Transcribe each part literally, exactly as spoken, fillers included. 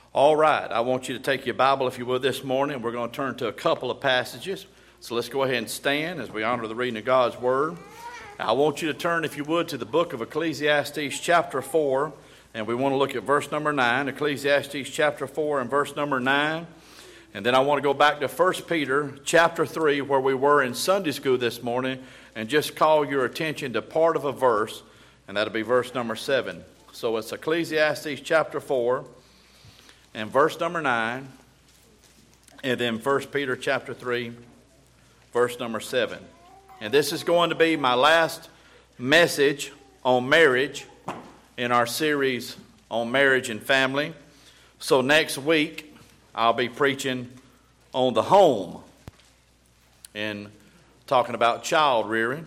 All right, I want you to take your Bible, if you would, this morning. We're going to turn to a couple of passages. So let's go ahead and stand as we honor the reading of God's Word. I want you to turn, if you would, to the book of Ecclesiastes chapter four. And we want to look at verse number nine. Ecclesiastes chapter four and verse number nine. And then I want to go back to First Peter chapter three, where we were in Sunday school this morning, and just call your attention to part of a verse, and that'll be verse number seven. So it's Ecclesiastes chapter four and verse number nine, and then First Peter chapter three, verse number seven. And this is going to be my last message on marriage in our series on marriage and family. So next week, I'll be preaching on the home and talking about child rearing.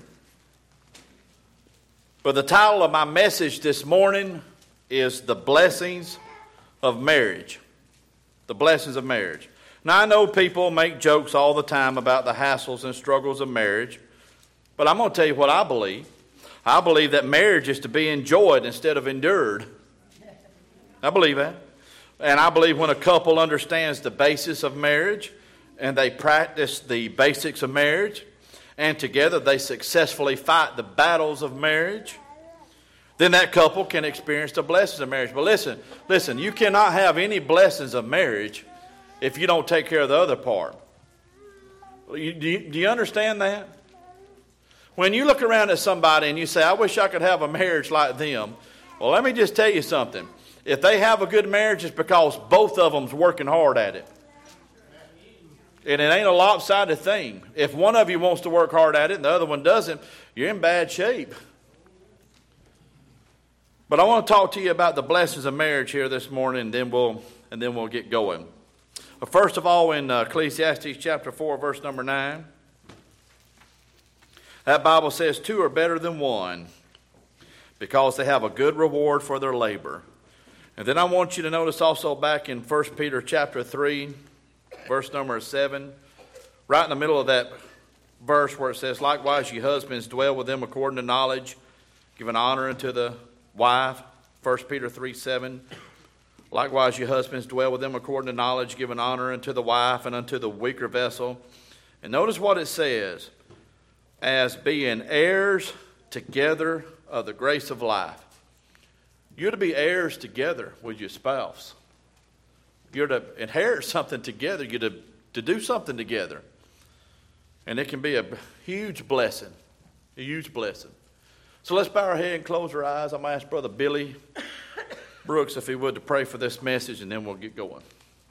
But the title of my message this morning is The Blessings of Marriage. The blessings of marriage. Now, I know people make jokes all the time about the hassles and struggles of marriage, but I'm going to tell you what I believe. I believe that marriage is to be enjoyed instead of endured. I believe that. And I believe when a couple understands the basis of marriage and they practice the basics of marriage, and together they successfully fight the battles of marriage, then that couple can experience the blessings of marriage. But listen, listen, you cannot have any blessings of marriage if you don't take care of the other part. You, do, you, do you understand that? When you look around at somebody and you say, I wish I could have a marriage like them. Well, let me just tell you something. If they have a good marriage, it's because both of them's working hard at it. And it ain't a lopsided thing. If one of you wants to work hard at it and the other one doesn't, you're in bad shape. But I want to talk to you about the blessings of marriage here this morning, and then we'll and then we'll get going. But first of all, in uh, Ecclesiastes chapter four, verse number nine, that Bible says, two are better than one because they have a good reward for their labor. And then I want you to notice also back in First Peter chapter three, verse number seven, right in the middle of that verse where it says, likewise, ye husbands, dwell with them according to knowledge, giving honor unto the wife. First Peter three seven, likewise, ye husbands, dwell with them according to knowledge, giving honor unto the wife and unto the weaker vessel. And notice what it says, as being heirs together of the grace of life. You're to be heirs together with your spouse. You're to inherit something together. You're to, to do something together. And it can be a huge blessing. A huge blessing. So let's bow our head and close our eyes. I'm going to ask Brother Billy Brooks, if he would, to pray for this message, and then we'll get going.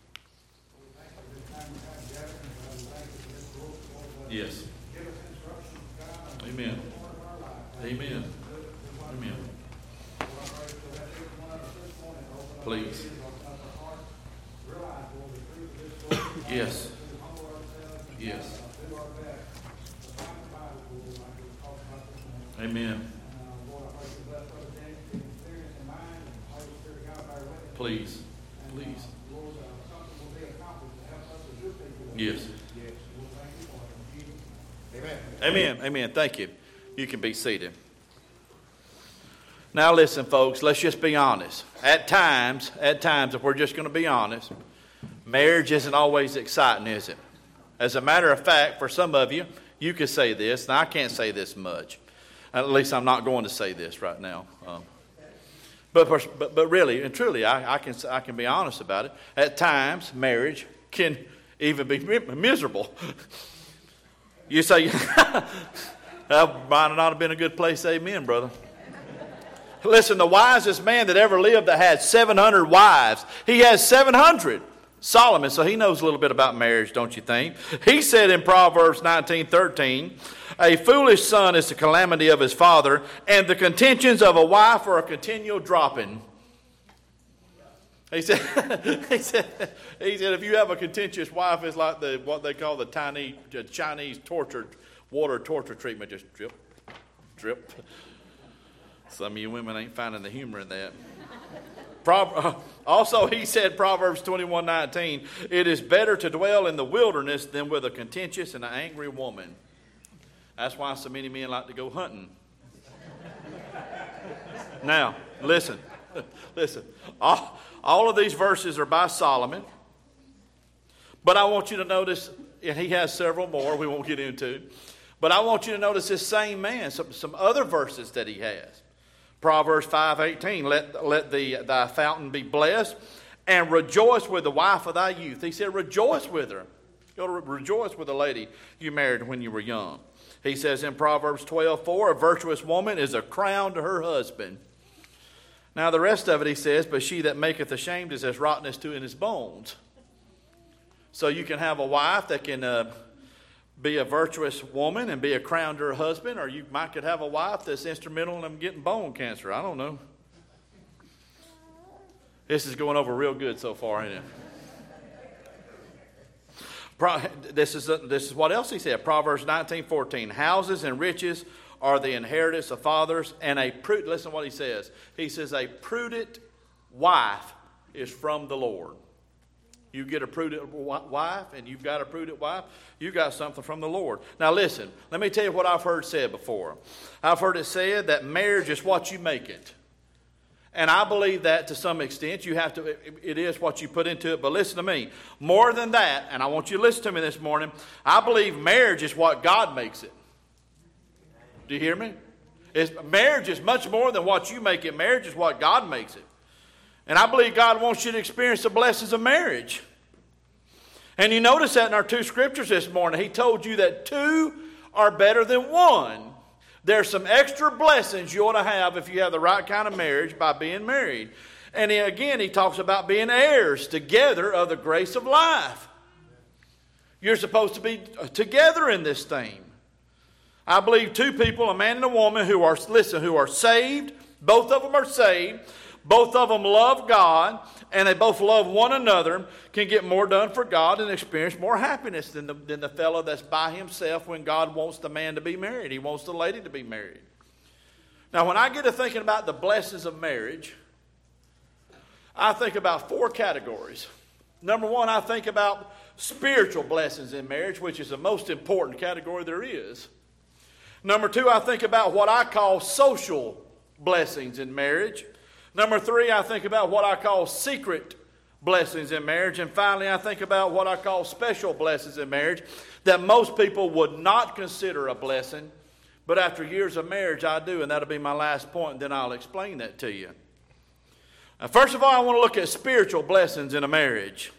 Yes. Amen. Amen. Amen. Please. Yes. Yes. Amen. Please. Please. Yes. Amen. Amen. Amen. Thank you. You can be seated. Now listen, folks, let's just be honest. At times, at times, if we're just going to be honest, marriage isn't always exciting, is it? As a matter of fact, for some of you, you could say this, and I can't say this much. At least I'm not going to say this right now. Um, but, but but really and truly, I, I can I can be honest about it. At times, marriage can even be miserable. You say, that might not have been a good place. Amen, brother. Listen, the wisest man that ever lived that had seven hundred wives, he has seven hundred. Solomon, so he knows a little bit about marriage, don't you think? He said in Proverbs nineteen thirteen, a foolish son is the calamity of his father, and the contentions of a wife are a continual dropping. He said, he said, he said, if you have a contentious wife, it's like the what they call the tiny the Chinese torture water torture treatment, just drip, drip. Some of you women ain't finding the humor in that. Also, he said, Proverbs twenty-one nineteen, it is better to dwell in the wilderness than with a contentious and an angry woman. That's why so many men like to go hunting. Now, listen, Listen, all, all of these verses are by Solomon. But I want you to notice, and he has several more we won't get into. But I want you to notice this same man, some, some other verses that he has. Proverbs five eighteen, let, let the, thy fountain be blessed, and rejoice with the wife of thy youth. He said, rejoice with her. Go to re- rejoice with the lady you married when you were young. He says in Proverbs twelve four, a virtuous woman is a crown to her husband. Now the rest of it he says, but she that maketh ashamed is as rottenness to in his bones. So you can have a wife that can uh, be a virtuous woman and be a crown to her husband, or you might could have a wife that's instrumental in them getting bone cancer. I don't know. This is going over real good so far, ain't it? Pro- this is, this is what else he said. Proverbs nineteen fourteen. Houses and riches are the inheritance of fathers, and a prudent, listen to what he says. He says, a prudent wife is from the Lord. You get a prudent wife, and you've got a prudent wife, you got something from the Lord. Now listen, let me tell you what I've heard said before. I've heard it said that marriage is what you make it. And I believe that to some extent. You have to, it, it is what you put into it. But listen to me. More than that, and I want you to listen to me this morning, I believe marriage is what God makes it. Do you hear me? It's, marriage is much more than what you make it. Marriage is what God makes it. And I believe God wants you to experience the blessings of marriage. And you notice that in our two scriptures this morning. He told you that two are better than one. There's some extra blessings you ought to have if you have the right kind of marriage by being married. And he, again, he talks about being heirs together of the grace of life. You're supposed to be together in this thing. I believe two people, a man and a woman, who are, listen, who are saved. Both of them are saved. Both of them love God, and they both love one another, can get more done for God and experience more happiness than the, than the fellow that's by himself when God wants the man to be married. He wants the lady to be married. Now, when I get to thinking about the blessings of marriage, I think about four categories. Number one, I think about spiritual blessings in marriage, which is the most important category there is. Number two, I think about what I call social blessings in marriage. Number three, I think about what I call secret blessings in marriage. And finally, I think about what I call special blessings in marriage that most people would not consider a blessing. But after years of marriage, I do, and that'll be my last point, and then I'll explain that to you. Now, first of all, I want to look at spiritual blessings in a marriage.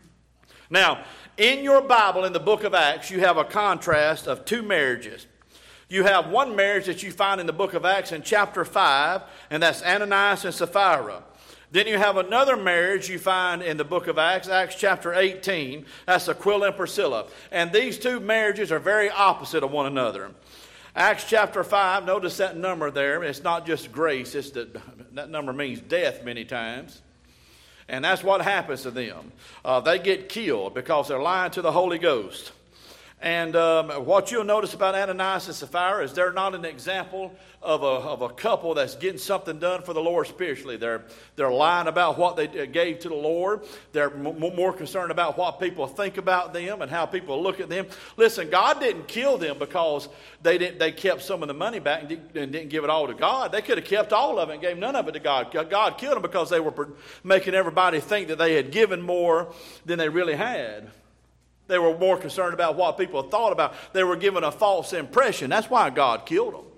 Now, in your Bible, in the book of Acts, you have a contrast of two marriages. You have one marriage that you find in the book of Acts in chapter five, and that's Ananias and Sapphira. Then you have another marriage you find in the book of Acts, Acts chapter eighteen. That's Aquila and Priscilla. And these two marriages are very opposite of one another. Acts chapter five, notice that number there. It's not just grace. It's that, that number means death many times. And that's what happens to them. Uh, they get killed because they're lying to the Holy Ghost. And um, what you'll notice about Ananias and Sapphira is they're not an example of a, of a couple that's getting something done for the Lord spiritually. They're, they're lying about what they gave to the Lord. They're m- more concerned about what people think about them and how people look at them. Listen, God didn't kill them because they didn't, they kept some of the money back and didn't, and didn't give it all to God. They could have kept all of it and gave none of it to God. God killed them because they were making everybody think that they had given more than they really had. They were more concerned about what people thought about. They were given a false impression. That's why God killed them.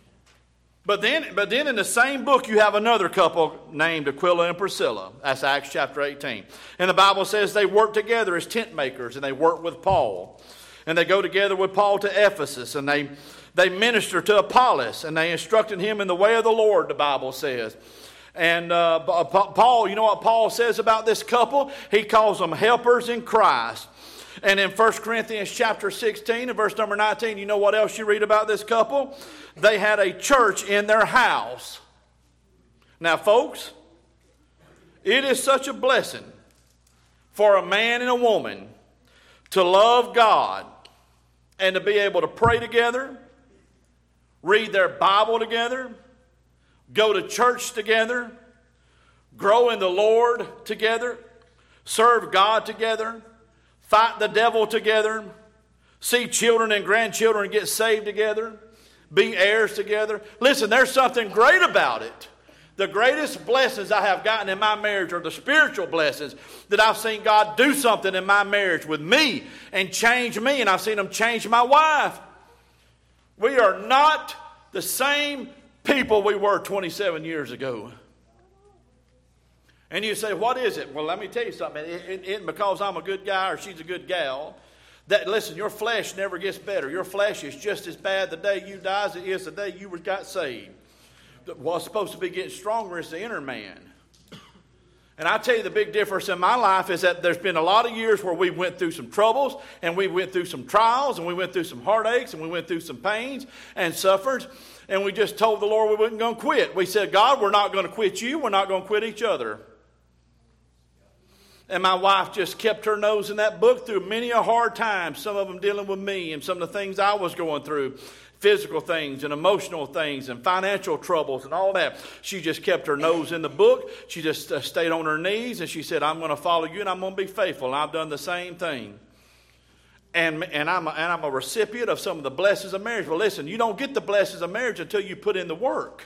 But then, but then in the same book, you have another couple named Aquila and Priscilla. That's Acts chapter eighteen. And the Bible says they work together as tent makers, and they work with Paul. And they go together with Paul to Ephesus, and they, they minister to Apollos, and they instructed him in the way of the Lord, the Bible says. And uh, Paul, you know what Paul says about this couple? He calls them helpers in Christ. And in First Corinthians chapter sixteen and verse number nineteen, you know what else you read about this couple? They had a church in their house. Now, folks, it is such a blessing for a man and a woman to love God and to be able to pray together, read their Bible together, go to church together, grow in the Lord together, serve God together, fight the devil together, see children and grandchildren get saved together, be heirs together. Listen, there's something great about it. The greatest blessings I have gotten in my marriage are the spiritual blessings that I've seen God do something in my marriage with me and change me, and I've seen Him change my wife. We are not the same people we were twenty-seven years ago. And you say, what is it? Well, let me tell you something. It, it, it because I'm a good guy or she's a good gal, that, listen, your flesh never gets better. Your flesh is just as bad the day you die as it is the day you got saved. What's supposed to be getting stronger is the inner man. And I tell you, the big difference in my life is that there's been a lot of years where we went through some troubles, and we went through some trials, and we went through some heartaches, and we went through some pains and suffered, and we just told the Lord we wasn't going to quit. We said, God, we're not going to quit you. We're not going to quit each other. And my wife just kept her nose in that book through many a hard time, some of them dealing with me and some of the things I was going through, physical things and emotional things and financial troubles and all that. She just kept her nose in the book. She just uh, stayed on her knees, and she said, I'm going to follow you and I'm going to be faithful. And I've done the same thing. And, and, I'm a, and I'm a recipient of some of the blessings of marriage. Well, listen, you don't get the blessings of marriage until you put in the work.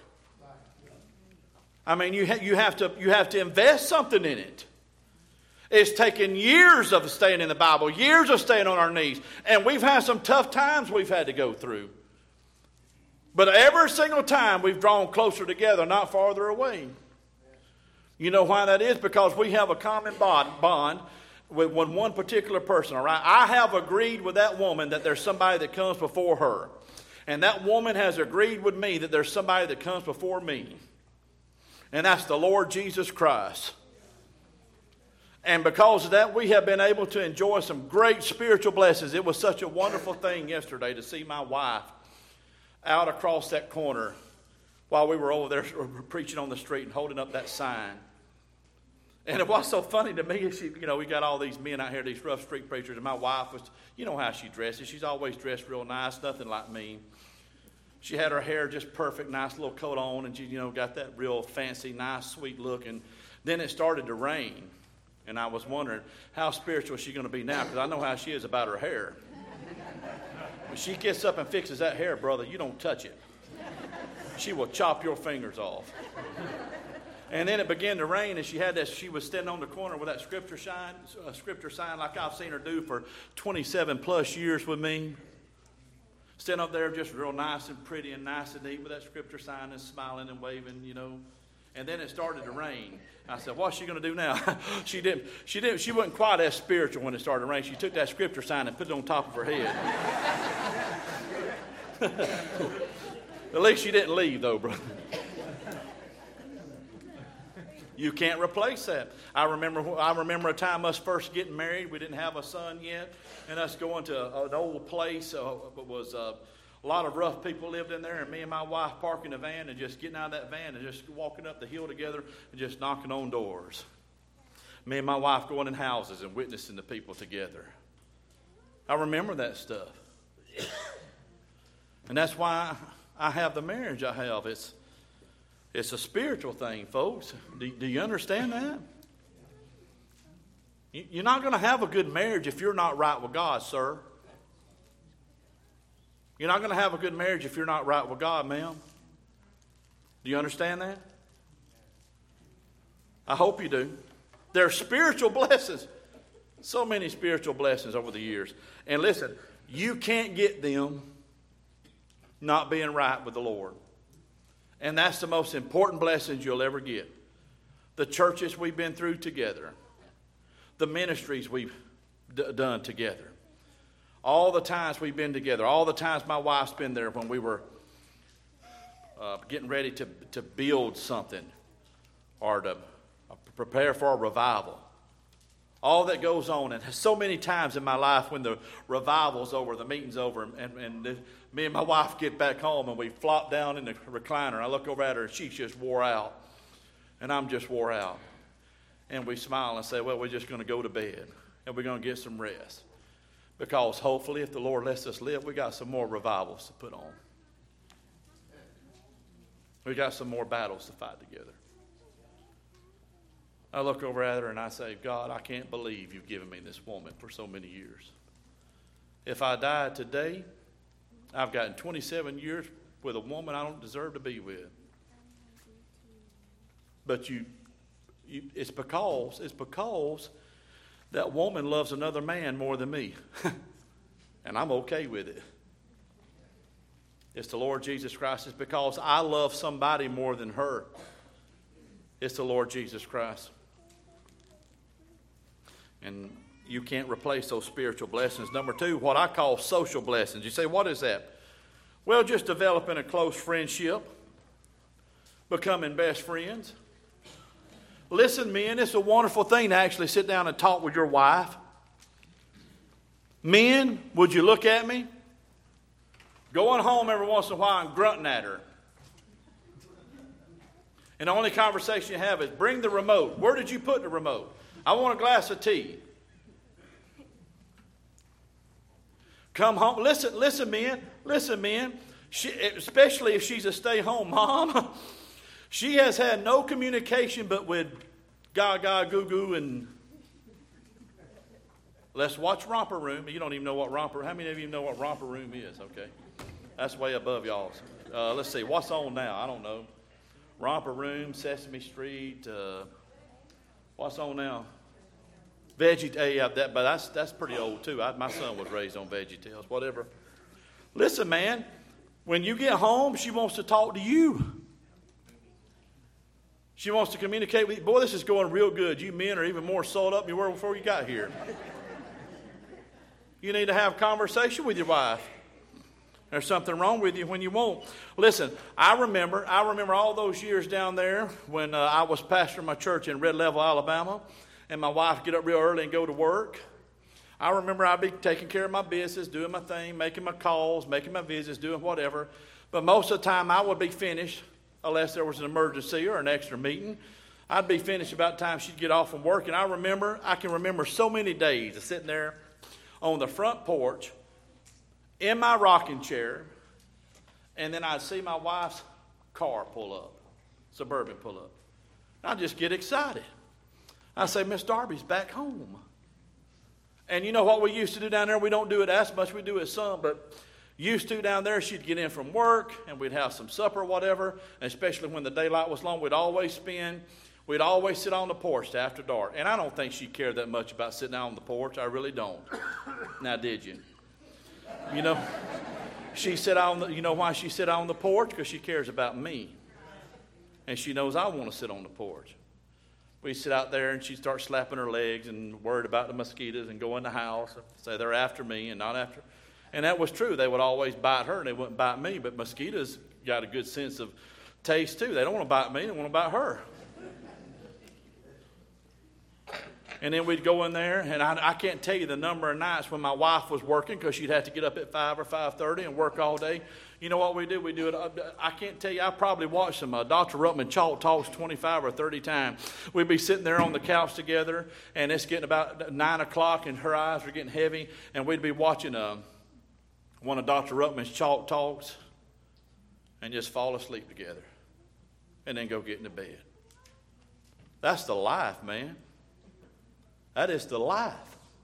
I mean, you, ha- you, have to, you have to invest something in it. It's taken years of staying in the Bible, years of staying on our knees. And we've had some tough times we've had to go through. But every single time we've drawn closer together, not farther away. You know why that is? Because we have a common bond, bond with one particular person, all right? I have agreed with that woman that there's somebody that comes before her. And that woman has agreed with me that there's somebody that comes before me. And that's the Lord Jesus Christ. And because of that, we have been able to enjoy some great spiritual blessings. It was such a wonderful thing yesterday to see my wife out across that corner while we were over there preaching on the street and holding up that sign. And it was so funny to me, she, you know, we got all these men out here, these rough street preachers, and my wife was, you know how she dresses. She's always dressed real nice, nothing like me. She had her hair just perfect, nice little coat on, and she, you know, got that real fancy, nice, sweet look. And then it started to rain. And I was wondering, how spiritual is she going to be now? Because I know how she is about her hair. When she gets up and fixes that hair, brother, you don't touch it. She will chop your fingers off. And then it began to rain, and she had that. She was standing on the corner with that scripture sign, uh, scripture sign like I've seen her do for twenty-seven plus years with me. Standing up there just real nice and pretty and nice and neat with that scripture sign and smiling and waving, you know. And then it started to rain. I said, what's she going to do now? she didn't, she didn't, she wasn't quite as spiritual when it started to rain. She took that scripture sign and put it on top of her head. At least she didn't leave, though, brother. You can't replace that. I remember, I remember a time us first getting married. We didn't have a son yet, and us going to an old place. Uh, it was uh, a lot of rough people lived in there, and me and my wife parking the van and just getting out of that van and just walking up the hill together and just knocking on doors. Me and my wife going in houses and witnessing the people together. I remember that stuff. And that's why I have the marriage I have. It's, it's a spiritual thing, folks. Do, do you understand that? You, you're not going to have a good marriage if you're not right with God, sir. You're not going to have a good marriage if you're not right with God, ma'am. Do you understand that? I hope you do. There are spiritual blessings. So many spiritual blessings over the years. And listen, you can't get them not being right with the Lord. And that's the most important blessings you'll ever get. The churches we've been through together. The ministries we've d- done together. All the times we've been together, all the times my wife's been there when we were uh, getting ready to, to build something or to uh, prepare for a revival. All that goes on. And so many times in my life when the revival's over, the meeting's over, and, and the, me and my wife get back home and we flop down in the recliner. I look over at her and she's just wore out. And I'm just wore out. And we smile and say, well, we're just going to go to bed and we're going to get some rest. Because hopefully, if the Lord lets us live, we got some more revivals to put on. We got some more battles to fight together. I look over at her and I say, God, I can't believe you've given me this woman for so many years. If I died today, I've gotten twenty-seven years with a woman I don't deserve to be with. But you, you it's because, it's because that woman loves another man more than me. And I'm okay with it. It's the Lord Jesus Christ. It's because I love somebody more than her. It's the Lord Jesus Christ. And you can't replace those spiritual blessings. Number two, what I call social blessings. You say, what is that? Well, just developing a close friendship, becoming best friends. Listen, men, it's a wonderful thing to actually sit down and talk with your wife. Men, would you look at me? Going home every once in a while and grunting at her. And the only conversation you have is, bring the remote. Where did you put the remote? I want a glass of tea. Come home. Listen, listen, men. Listen, men. She, especially if she's a stay-home mom. She has had no communication but with gaga, goo-goo, and let's watch Romper Room. You don't even know what Romper, how many of you know what Romper Room is? Okay. That's way above y'all's. Uh, let's see, what's on now? I don't know. Romper Room, Sesame Street, uh, what's on now? Veggie, uh, yeah, that, but that's that's pretty old too. I, my son was raised on VeggieTales, whatever. Listen, man, when you get home, she wants to talk to you. She wants to communicate with you. Boy, this is going real good. You men are even more sold up than you were before you got here. You need to have a conversation with your wife. There's something wrong with you when you won't. Listen, I remember, I remember all those years down there when uh, I was pastoring my church in Red Level, Alabama, and my wife would get up real early and go to work. I remember I'd be taking care of my business, doing my thing, making my calls, making my visits, doing whatever. But most of the time I would be finished, unless there was an emergency or an extra meeting. I'd be finished about the time she'd get off from work. And I remember, I can remember so many days of sitting there on the front porch in my rocking chair, and then I'd see my wife's car pull up, Suburban pull up. I'd just get excited. I'd say, Miss Darby's back home. And you know what we used to do down there? We don't do it as much. We do it some, but used to down there, she'd get in from work, and we'd have some supper or whatever, and especially when the daylight was long, we'd always spend, we'd always sit on the porch after dark. And I don't think she cared that much about sitting out on the porch. I really don't. Now, did you? You know, she sit on the, you know why she sit on the porch? Because she cares about me. And she knows I want to sit on the porch. We sit out there and she'd start slapping her legs and worried about the mosquitoes and go in the house and say they're after me and not after. And that was true. They would always bite her and they wouldn't bite me. But mosquitoes got a good sense of taste too. They don't want to bite me. They want to bite her. And then we'd go in there, and I, I can't tell you the number of nights when my wife was working because she'd have to get up at five or five thirty and work all day. You know what we do? We do it. I can't tell you. I probably watched some uh, Doctor Ruttman Chalk Talks twenty-five or thirty times. We'd be sitting there on the couch together, and it's getting about nine o'clock, and her eyes were getting heavy, and we'd be watching uh, one of Doctor Ruttman's Chalk Talks and just fall asleep together and then go get into bed. That's the life, man. That is the life.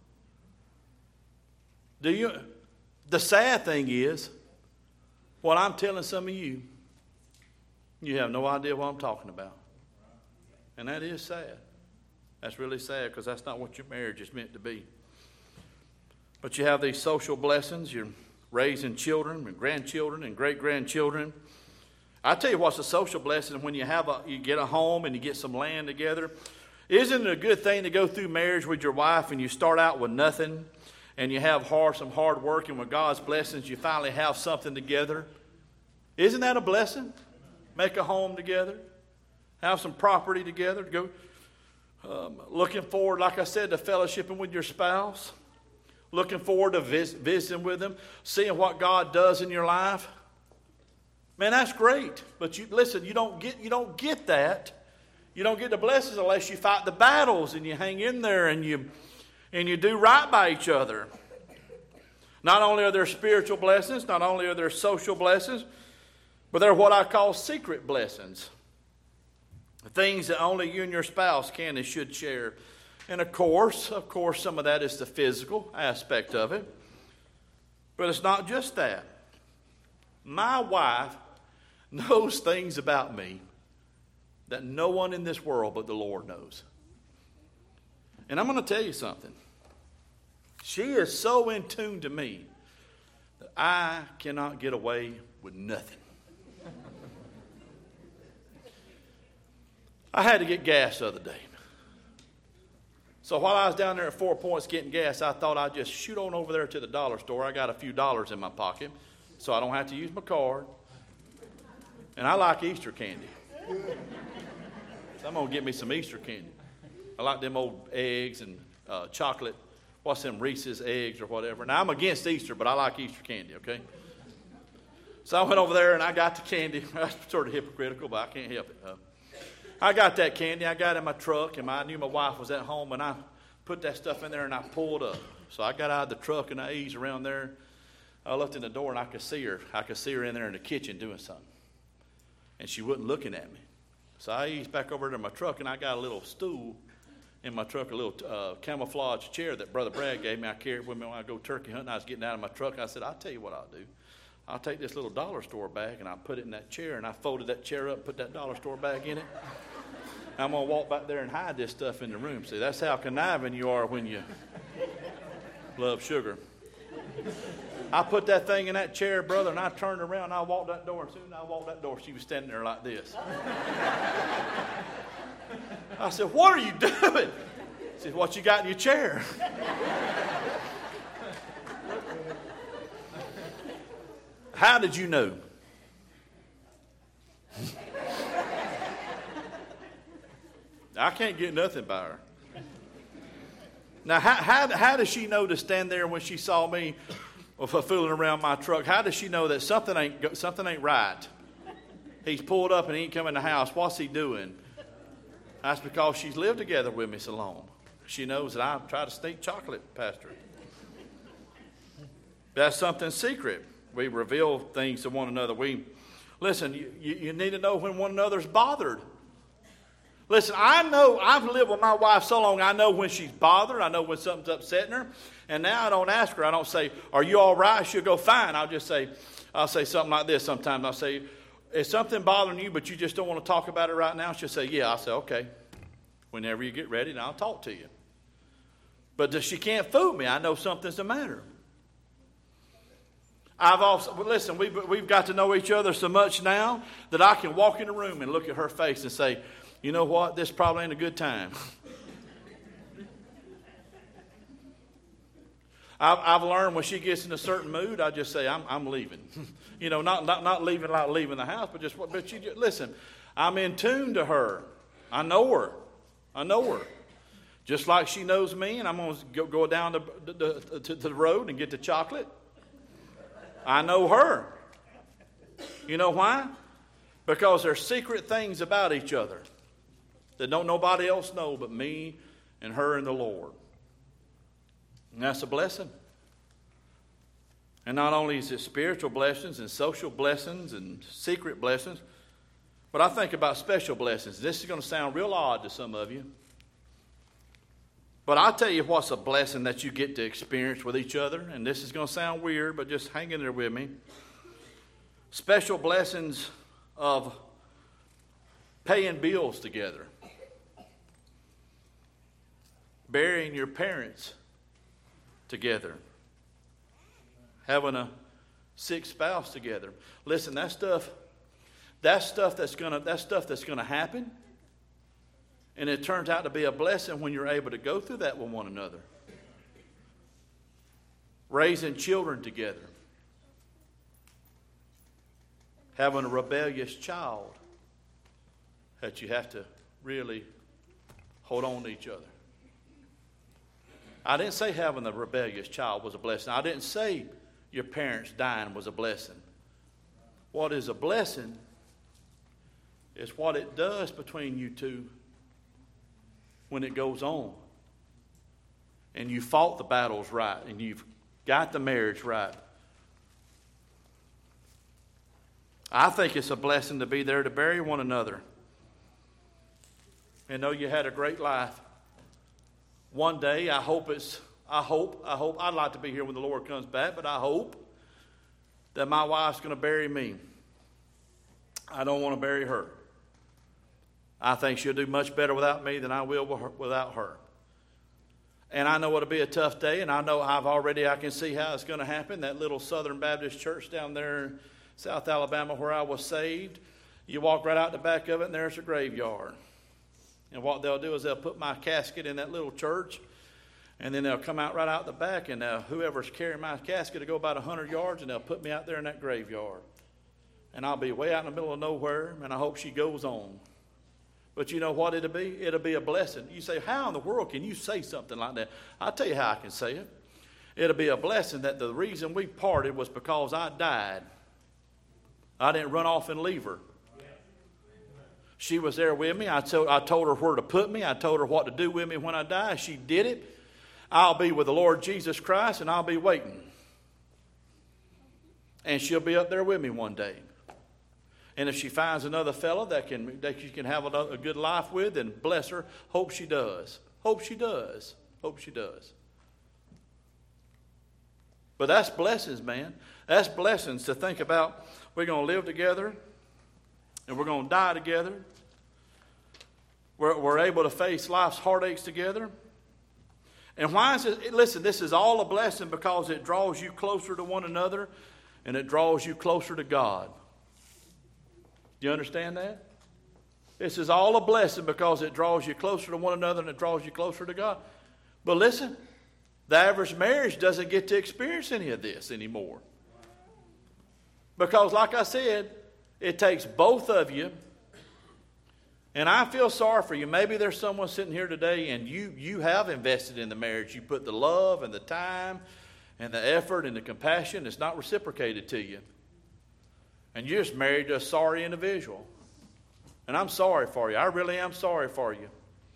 Do you? The sad thing is, what I'm telling some of you, you have no idea what I'm talking about. And that is sad. That's really sad because that's not what your marriage is meant to be. But you have these social blessings. You're raising children and grandchildren and great-grandchildren. I tell you what's a social blessing when you have a, you get a home and you get some land together. Isn't it a good thing to go through marriage with your wife and you start out with nothing and you have hard, some hard work, and with God's blessings you finally have something together? Isn't that a blessing? Make a home together. Have some property together. Go um, looking forward, like I said, to fellowshipping with your spouse. Looking forward to vis- visiting with them. Seeing what God does in your life. Man, that's great. But you listen, you don't get you don't get that. You don't get the blessings unless you fight the battles and you hang in there and you and you do right by each other. Not only are there spiritual blessings, not only are there social blessings, but they're what I call secret blessings. Things that only you and your spouse can and should share. And of course, of course, some of that is the physical aspect of it. But it's not just that. My wife knows things about me that no one in this world but the Lord knows. And I'm going to tell you something. She is so in tune to me that I cannot get away with nothing. I had to get gas the other day. So while I was down there at Four Points getting gas, I thought I'd just shoot on over there to the dollar store. I got a few dollars in my pocket, so I don't have to use my card. And I like Easter candy. So I'm going to get me some Easter candy. I like them old eggs and uh, chocolate. What's them, Reese's eggs or whatever. Now, I'm against Easter, but I like Easter candy, okay? So I went over there and I got the candy. That's sort of hypocritical, but I can't help it. Uh, I got that candy. I got it in my truck, and I knew my wife was at home, and I put that stuff in there, and I pulled up. So I got out of the truck, and I eased around there. I looked in the door, and I could see her. I could see her in there in the kitchen doing something. And she wasn't looking at me. So I eased back over to my truck, and I got a little stool in my truck, a little uh, camouflage chair that Brother Brad gave me. I carry it with me when I go turkey hunting. I was getting out of my truck. I said, I'll tell you what I'll do. I'll take this little dollar store bag, and I'll put it in that chair, and I folded that chair up, put that dollar store bag in it. I'm going to walk back there and hide this stuff in the room. See, that's how conniving you are when you love sugar. I put that thing in that chair, brother, and I turned around, and I walked that door. As soon as I walked that door, she was standing there like this. I said, what are you doing? She said, what you got in your chair? How did you know? I can't get nothing by her. Now, how, how, how does she know to stand there when she saw me fooling around my truck? How does she know that something ain't something ain't right? He's pulled up and he ain't come in the house. What's he doing? That's because she's lived together with me so long. She knows that I try to sneak chocolate past her. That's something secret. We reveal things to one another. We listen. You, you, you need to know when one another's bothered. Listen, I know, I've lived with my wife so long, I know when she's bothered. I know when something's upsetting her. And now I don't ask her. I don't say, are you all right? She'll go, fine. I'll just say, I'll say something like this sometimes. I'll say, is something bothering you, but you just don't want to talk about it right now? She'll say, yeah. I'll say, okay. Whenever you get ready, and I'll talk to you. But she can't fool me. I know something's the matter. I've also, well, listen, we've, we've got to know each other so much now that I can walk in the room and look at her face and say, you know what? This probably ain't a good time. I've, I've learned when she gets in a certain mood, I just say, I'm, I'm leaving. You know, not, not not leaving like leaving the house, but just, but she just, listen, I'm in tune to her. I know her. I know her. Just like she knows me, and I'm going to go, go down the, the, to the road and get the chocolate. I know her. You know why? Because there's secret things about each other that don't nobody else know but me and her and the Lord. And that's a blessing. And not only is it spiritual blessings and social blessings and secret blessings, but I think about special blessings. This is going to sound real odd to some of you. But I'll tell you what's a blessing that you get to experience with each other. And this is going to sound weird, but just hang in there with me. Special blessings of paying bills together. Burying your parents together. Having a sick spouse together. Listen, that stuff, that stuff that's gonna that stuff that's gonna happen. And it turns out to be a blessing when you're able to go through that with one another. Raising children together. Having a rebellious child that you have to really hold on to each other. I didn't say having a rebellious child was a blessing. I didn't say your parents dying was a blessing. What is a blessing is what it does between you two when it goes on. And you fought the battles right, and you've got the marriage right. I think it's a blessing to be there to bury one another. And know you had a great life. One day, I hope it's, I hope, I hope, I'd like to be here when the Lord comes back, but I hope that my wife's going to bury me. I don't want to bury her. I think she'll do much better without me than I will without her. And I know it'll be a tough day, and I know I've already, I can see how it's going to happen. That little Southern Baptist church down there in South Alabama where I was saved, you walk right out the back of it, and there's a graveyard. And what they'll do is they'll put my casket in that little church, and then they'll come out right out the back, and uh, whoever's carrying my casket will go about one hundred yards, and they'll put me out there in that graveyard. And I'll be way out in the middle of nowhere, and I hope she goes on. But you know what it'll be? It'll be a blessing. You say, how in the world can you say something like that? I'll tell you how I can say it. It'll be a blessing that the reason we parted was because I died. I didn't run off and leave her. She was there with me. I told, I told her where to put me. I told her what to do with me when I die. She did it. I'll be with the Lord Jesus Christ, and I'll be waiting. And she'll be up there with me one day. And if she finds another fella that can that she can have a, a good life with, then bless her. Hope she does. Hope she does. Hope she does. But that's blessings, man. That's blessings to think about. We're going to live together, and we're going to die together. We're, we're able to face life's heartaches together. And why is it? Listen, this is all a blessing because it draws you closer to one another, and it draws you closer to God. Do you understand that? This is all a blessing because it draws you closer to one another and it draws you closer to God. But listen, the average marriage doesn't get to experience any of this anymore. Because like I said, it takes both of you. And I feel sorry for you. Maybe there's someone sitting here today and you, you have invested in the marriage. You put the love and the time and the effort and the compassion. It's not reciprocated to you. And you're just married to a sorry individual. And I'm sorry for you. I really am sorry for you.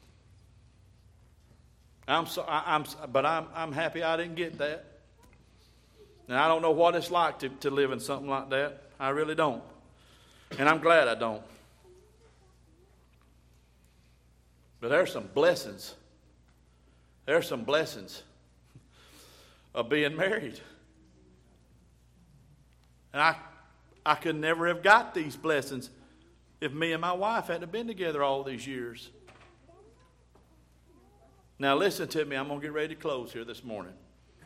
I'm so, I, I'm, but I'm, I'm happy I didn't get that. And I don't know what it's like to, to live in something like that. I really don't. And I'm glad I don't. But there's some blessings. There's some blessings of being married. And I I could never have got these blessings if me and my wife hadn't been together all these years. Now listen to me. I'm going to get ready to close here this morning.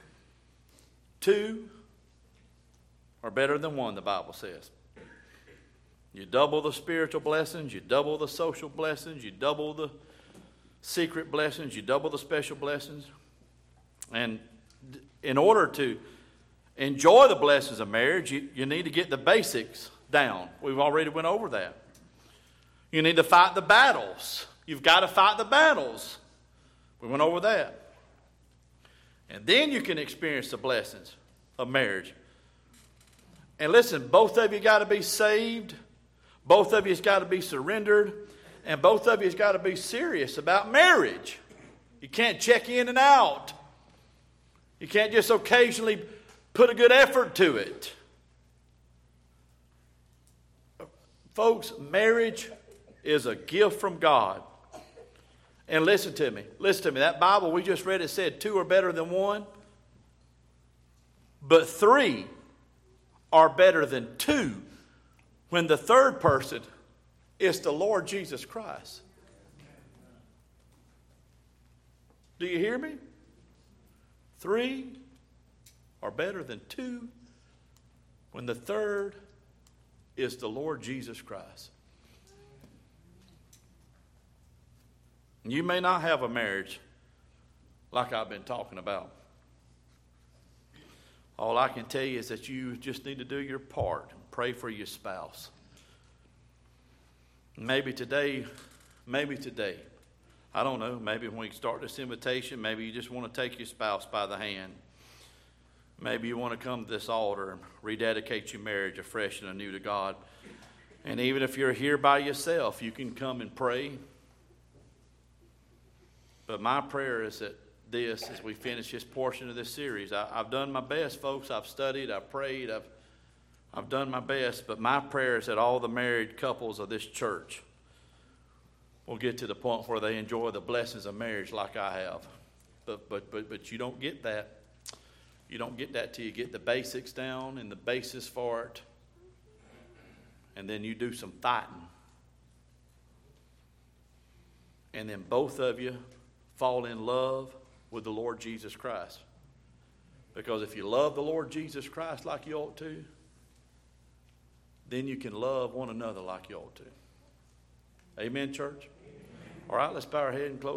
Two are better than one, the Bible says. You double the spiritual blessings. You double the social blessings. You double the secret blessings. You double the special blessings. And in order to enjoy the blessings of marriage, you, you need to get the basics down. We've already went over that. You need to fight the battles. You've got to fight the battles. We went over that. And then you can experience the blessings of marriage. And listen, both of you got to be saved. Both of you's got to be surrendered. And both of you's got to be serious about marriage. You can't check in and out. You can't just occasionally put a good effort to it. Folks, marriage is a gift from God. And listen to me. Listen to me. That Bible we just read, it said two are better than one. But three are better than two when the third person is the Lord Jesus Christ. Do you hear me? Three are better than two when the third is the Lord Jesus Christ. You may not have a marriage like I've been talking about. All I can tell you is that you just need to do your part and pray for your spouse. Maybe today, maybe today, I don't know, maybe when we start this invitation, maybe you just want to take your spouse by the hand. Maybe you want to come to this altar and rededicate your marriage afresh and anew to God. And even if you're here by yourself, you can come and pray. But my prayer is that this, as we finish this portion of this series, I, I've done my best, folks. I've studied, I've prayed, I've, I've done my best. But my prayer is that all the married couples of this church will get to the point where they enjoy the blessings of marriage like I have. But, but, but, but you don't get that. You don't get that till you get the basics down and the basis for it. And then you do some fighting. and then both of you fall in love with the Lord Jesus Christ. Because if you love the Lord Jesus Christ like you ought to, then you can love one another like you ought to. Amen, church? Amen. All right, let's bow our head and close.